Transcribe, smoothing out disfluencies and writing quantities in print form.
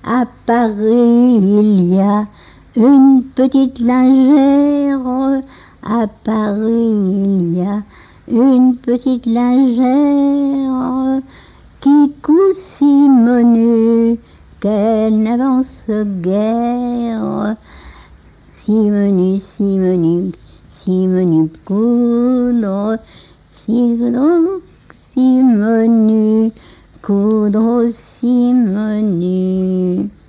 À Paris, il y a une petite lingère. À Paris, il y a une petite lingère qui coud si menu qu'elle n'avance guère. Si menu, si menu, si menu coudre, si menu coudre, si menu.